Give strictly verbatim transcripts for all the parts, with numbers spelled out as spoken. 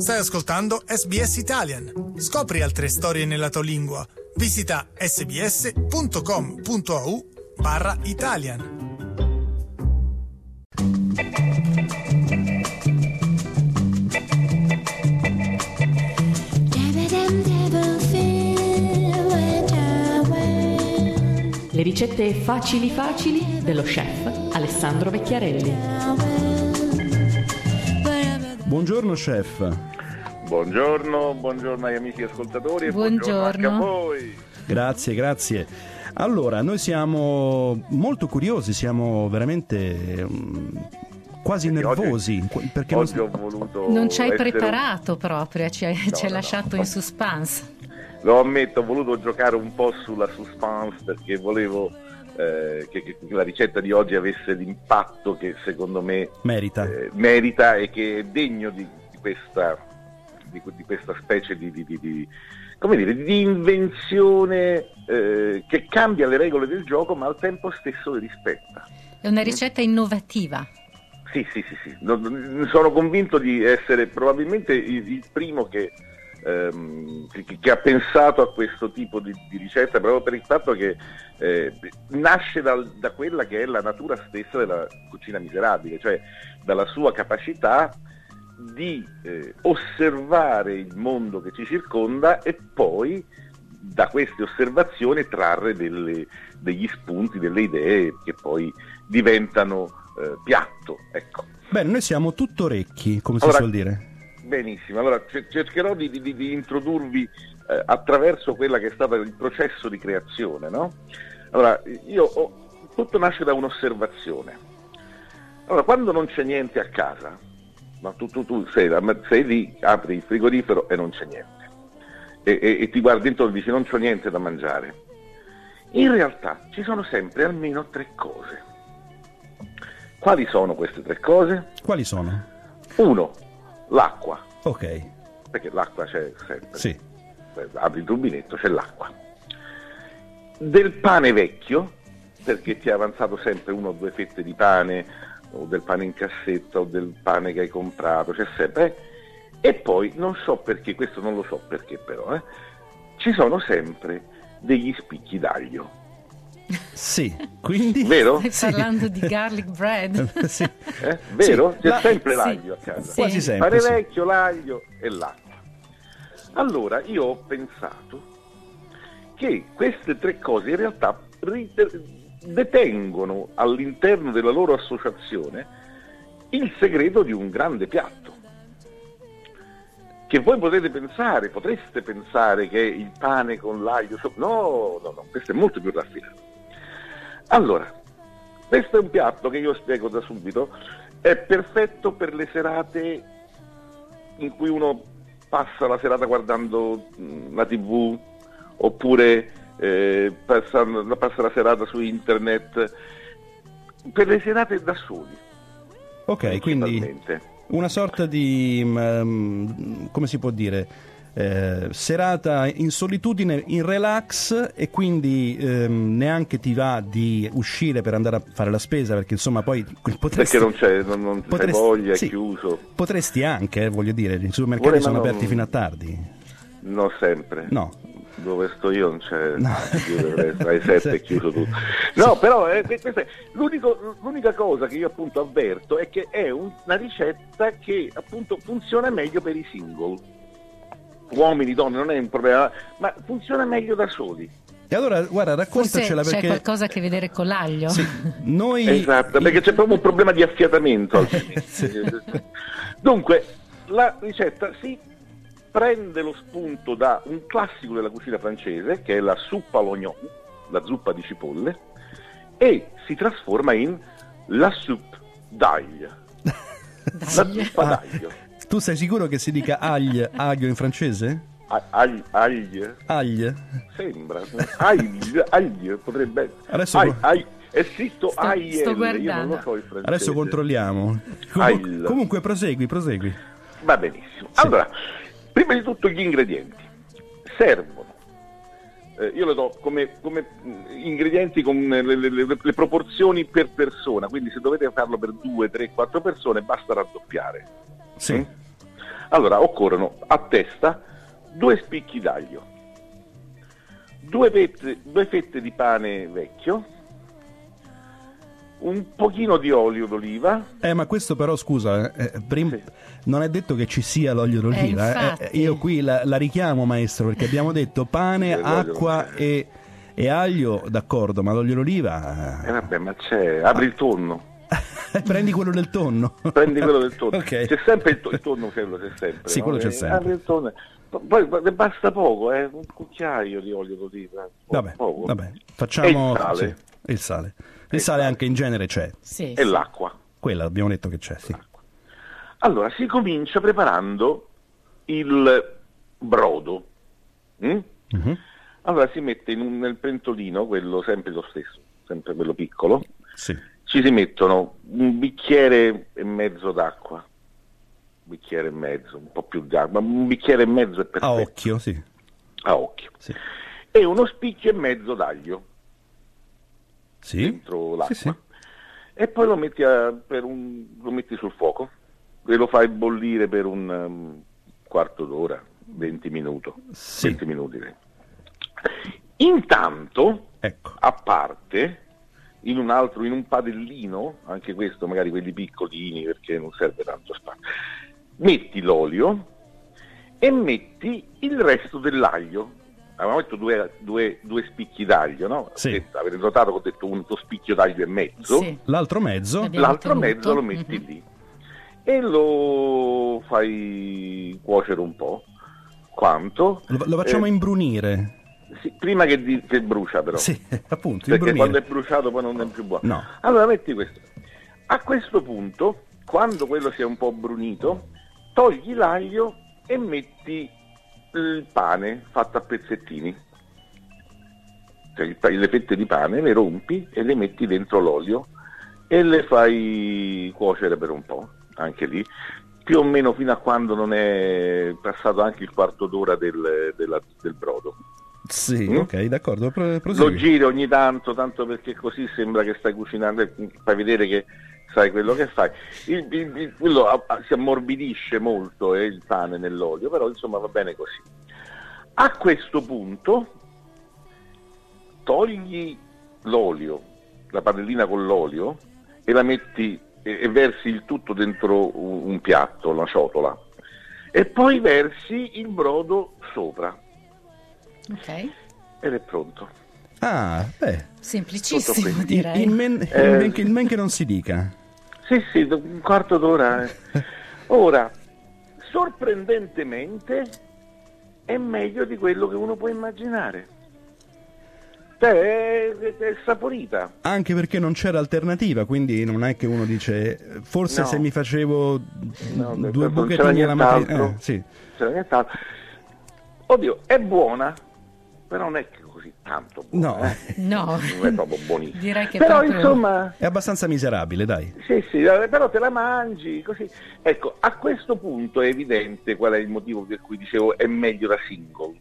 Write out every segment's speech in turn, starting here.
Stai ascoltando S B S Italian. Scopri altre storie nella tua lingua. Visita sbs.com.au barra Italian. Le ricette facili facili dello chef Alessandro Vecchiarelli. Buongiorno chef. Buongiorno, buongiorno agli amici ascoltatori e buongiorno, buongiorno anche a voi. Grazie, grazie. Allora, noi siamo molto curiosi, siamo veramente um, quasi perché nervosi. Oggi, perché oggi non... ho voluto Non ci hai essere... preparato proprio, ci hai, no, ci hai no, lasciato no. in suspense. Lo ammetto, ho voluto giocare un po' sulla suspense perché volevo eh, che, che la ricetta di oggi avesse l'impatto che secondo me merita, eh, merita e che è degno di, di, questa, di, di questa specie di, di, di, di, come dire, di invenzione eh, che cambia le regole del gioco ma al tempo stesso le rispetta. È una ricetta innovativa. Sì, sì, sì, sì. Sono convinto di essere probabilmente il, il primo che Ehm, che, che ha pensato a questo tipo di, di ricetta proprio per il fatto che eh, nasce dal, da quella che è la natura stessa della cucina miserabile, cioè dalla sua capacità di eh, osservare il mondo che ci circonda e poi da queste osservazioni trarre delle, degli spunti, delle idee che poi diventano eh, piatto, ecco. Bene, noi siamo tutto orecchi, come allora, si suol dire. Benissimo, allora cercherò di, di, di introdurvi eh, attraverso quella che è stato il processo di creazione, no? Allora, io ho, tutto nasce da un'osservazione. Allora, quando non c'è niente a casa, no? tu, tu, tu sei, sei lì, apri il frigorifero e non c'è niente, e, e, e ti guardi intorno e dici non c'ho niente da mangiare. In realtà ci sono sempre almeno tre cose. Quali sono queste tre cose? Quali sono? Uno, l'acqua. Ok. Perché l'acqua c'è sempre. Sì. Apri il rubinetto, c'è l'acqua. Del pane vecchio, perché ti è avanzato sempre uno o due fette di pane, o del pane in cassetta, o del pane che hai comprato, c'è sempre. E poi, non so perché, questo non lo so perché però, eh, ci sono sempre degli spicchi d'aglio. Sì, quindi... Vero? Stai sì. parlando di garlic bread. Sì. Eh? Vero? Sì. C'è La... sempre sì. l'aglio a casa. Sì. Quasi sempre, Pane sì. vecchio, l'aglio e l'acqua. Allora, io ho pensato che queste tre cose in realtà riter- detengono all'interno della loro associazione il segreto di un grande piatto. Che voi potete pensare, potreste pensare che è il pane con l'aglio. No, no, no, questo è molto più raffinato. Allora, questo è un piatto che io spiego da subito, è perfetto per le serate in cui uno passa la serata guardando la tivù, oppure eh, passa, passa la serata su internet, per le serate da soli. Ok, quindi una sorta di, um, come si può dire, eh, serata in solitudine, in relax, e quindi ehm, neanche ti va di uscire per andare a fare la spesa, perché insomma poi potresti, perché non c'è, non, non potresti, c'è voglia, sì, è chiuso. Potresti anche, eh, voglio dire, i supermercati Vuole, sono non, aperti fino a tardi. Non sempre. No. Dove sto io non c'è, no. Alle sette è chiuso tutto. No, però eh, questa è l'unico, l'unica cosa che io appunto avverto è che è un, una ricetta che appunto funziona meglio per i single. Uomini, donne, non è un problema, ma funziona meglio da soli. E allora, guarda, raccontacela. Forse perché c'è qualcosa a che vedere con l'aglio. Sì, noi... Esatto, perché c'è proprio un problema di affiatamento. Sì. Dunque, la ricetta si prende lo spunto da un classico della cucina francese, che è la soupe à l'oignon, la zuppa di cipolle, e si trasforma in la soupe d'aglio. La zuppa Ah, d'aglio. tu sei sicuro che si dica aglio, aglio in francese? Aglio, aglio, Aglio? sembra. Aglio, aglio potrebbe essere. Adesso Aglio, aglio. È scritto Sto- A I L, sto io non guardando. lo so il francese. Adesso controlliamo. Aglio. Comun- comunque prosegui, prosegui. Va benissimo. Allora, prima di tutto gli ingredienti. Servono, eh, io le do come, come ingredienti con le, le, le, le proporzioni per persona, quindi se dovete farlo per due, tre, quattro persone basta raddoppiare. Sì. Mm? Allora, occorrono a testa due spicchi d'aglio, due fette, due fette di pane vecchio, un pochino di olio d'oliva. Eh, ma questo però, scusa, eh, prim- sì. non è detto che ci sia l'olio d'oliva. Eh, eh, io qui la, la richiamo, maestro, perché abbiamo detto pane, sì, acqua e, e aglio, d'accordo, ma l'olio d'oliva... Eh vabbè, ma c'è, apri il tonno. Prendi quello del tonno. Prendi quello del tonno. Okay. C'è sempre il, to- il tonno, quello c'è sempre. Sì, no? quello c'è eh, sempre. Apri il tonno. Poi basta poco, eh? Un cucchiaio di olio d'oliva. Vabbè, poco. vabbè, facciamo... E il sale. Sì, il sale. Il sale anche in genere c'è. Sì, e sì. l'acqua. Quella abbiamo detto che c'è, sì. Allora, si comincia preparando il brodo. Mm? Mm-hmm. Allora si mette in un, nel pentolino, quello sempre lo stesso, sempre quello piccolo. Sì. Ci si mettono un bicchiere e mezzo d'acqua, un bicchiere e mezzo, un po' più d'acqua, ma un bicchiere e mezzo è perfetto. A occhio, sì. A occhio. Sì. E uno spicchio e mezzo d'aglio. Sì. Dentro l'acqua. Sì, sì. E poi lo metti, a, per un, lo metti sul fuoco e lo fai bollire per un um, quarto d'ora, venti minuti. Sì. venti minuti. Intanto, ecco. a parte, in un altro, in un padellino, anche questo magari quelli piccolini perché non serve tanto spazio, metti l'olio e metti il resto dell'aglio. Avevamo detto due, due, due spicchi d'aglio, no? Sì. Avete notato che ho detto un spicchio d'aglio e mezzo? Sì. L'altro mezzo? L'altro mezzo lo metti mm-hmm. lì e lo fai cuocere un po'. Quanto? Lo, lo facciamo eh, imbrunire. Sì, prima che, di, che brucia però. Sì, appunto, perché imbrunire. quando è bruciato poi non è più buono. No. Allora metti questo. A questo punto, quando quello sia un po' brunito, togli l'aglio e metti il pane fatto a pezzettini, cioè le fette di pane le rompi e le metti dentro l'olio e le fai cuocere per un po', anche lì, più o meno fino a quando non è passato anche il quarto d'ora del, della, del brodo. Sì, mm? ok, d'accordo. Pro- Lo giri ogni tanto, tanto perché così sembra che stai cucinando, fai vedere che sai quello che fai. Il, il, il, quello a, a, si ammorbidisce molto eh, il pane nell'olio, però insomma va bene così. A questo punto togli l'olio, la padellina con l'olio, e la metti e, e versi il tutto dentro un, un piatto, una ciotola, e poi versi il brodo sopra. Ok. Ed è pronto. Ah, beh. Semplicissimo, direi. Il men, eh, il men, il men che non si dica. Sì, sì, un quarto d'ora. Eh. Ora, sorprendentemente, è meglio di quello che uno può immaginare. Cioè, è, è, è saporita. Anche perché non c'era alternativa, quindi non è che uno dice, forse no. se mi facevo no, due non buchettini alla mattina. Eh, sì. C'era nient'altro. Oddio, è buona, però non è che così tanto buona. No, eh. no. Non è proprio buonissima. Direi che però proprio... insomma è abbastanza miserabile, dai. Sì, sì, però te la mangi così. Ecco, a questo punto è evidente qual è il motivo per cui dicevo è meglio la single.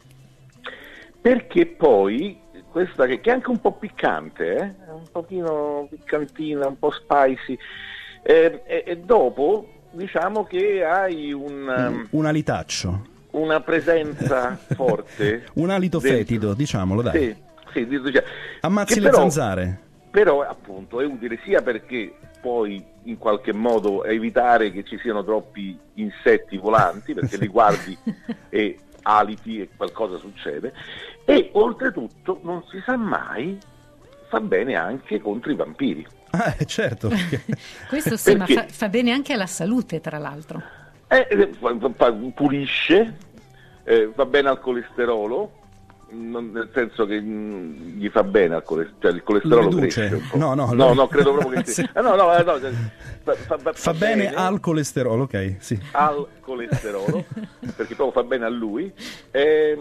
Perché poi questa che, che è anche un po' piccante, eh? un pochino piccantina, un po' spicy, eh, e, e dopo diciamo che hai un um, un alitaccio, una presenza forte, un alito dentro. Fetido, diciamolo, dai. Sì, sì, cioè, ammazzi le però, zanzare. Però appunto è utile sia perché poi in qualche modo evitare che ci siano troppi insetti volanti, perché li guardi e aliti e qualcosa succede, e oltretutto non si sa mai, fa bene anche contro i vampiri. Ah, certo. Questo sì, perché, ma fa, fa bene anche alla salute, tra l'altro. Eh, pulisce, eh, va bene al colesterolo, non, nel senso che mh, gli fa bene al colesterolo, cioè il colesterolo cresce un po'. No, no, no, lo... no, credo proprio che sì. ah, no, no, no, fa, fa, fa, fa bene, bene al colesterolo, ok, sì. Al colesterolo, perché proprio fa bene a lui. E,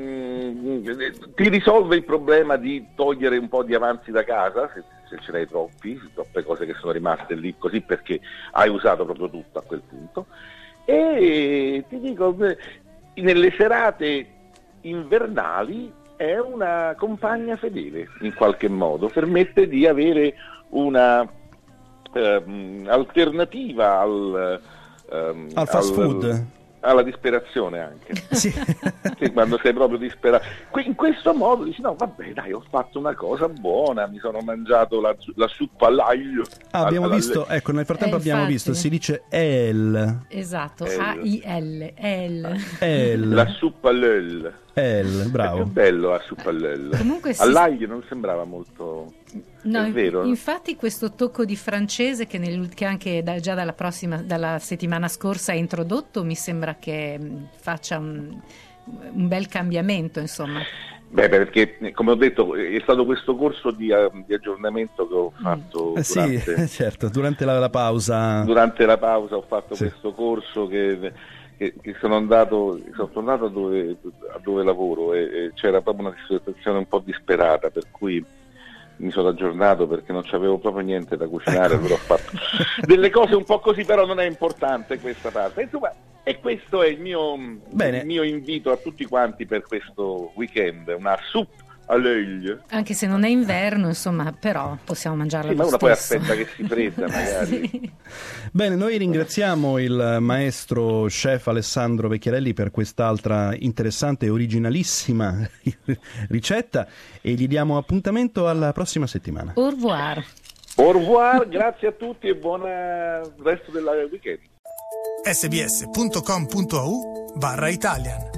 mh, ti risolve il problema di togliere un po' di avanzi da casa, se, se ce n'hai troppi, troppe cose che sono rimaste lì così perché hai usato proprio tutto a quel punto. E ti dico, nelle serate invernali è una compagna fedele in qualche modo, permette di avere una ehm, alternativa al, ehm, al fast al, food, alla disperazione anche. Sì. Sì, quando sei proprio disperato. In questo modo dici no, vabbè, dai, ho fatto una cosa buona, mi sono mangiato la, la suppa all'aglio. Ah, abbiamo alla, visto, ecco, nel frattempo eh, abbiamo infatti. visto, si dice el. Esatto, El. A I L, el. El. La suppa all'el. El, È bravo. più bello la suppa all'el. Comunque sì. All'aglio non sembrava molto... No, è vero. infatti questo tocco di francese che, nel, che anche da, già dalla prossima, dalla settimana scorsa è introdotto, mi sembra che mh, faccia un, un bel cambiamento, insomma. Beh, perché come ho detto è stato questo corso di, di aggiornamento che ho fatto Eh, durante, sì, certo, durante la, la pausa. durante la pausa, ho fatto Sì. questo corso che, che, che sono andato, sono tornato dove, a dove lavoro e, e c'era proprio una situazione un po' disperata, per cui mi sono aggiornato perché non c'avevo proprio niente da cucinare, Ecco. allora ho fatto delle cose un po' così, però non è importante questa parte. Insomma, e questo è il mio, Bene. il mio invito a tutti quanti per questo weekend, una soupe all'aglio. Anche se non è inverno, insomma, però possiamo mangiarla Sì, ma lo uno poi stesso. aspetta che si fredda magari. Sì. Bene, noi ringraziamo il maestro chef Alessandro Vecchiarelli per quest'altra interessante e originalissima ricetta e gli diamo appuntamento alla prossima settimana. Au revoir. Au revoir, grazie a tutti e buon resto del weekend. sbs.com.au barra Italian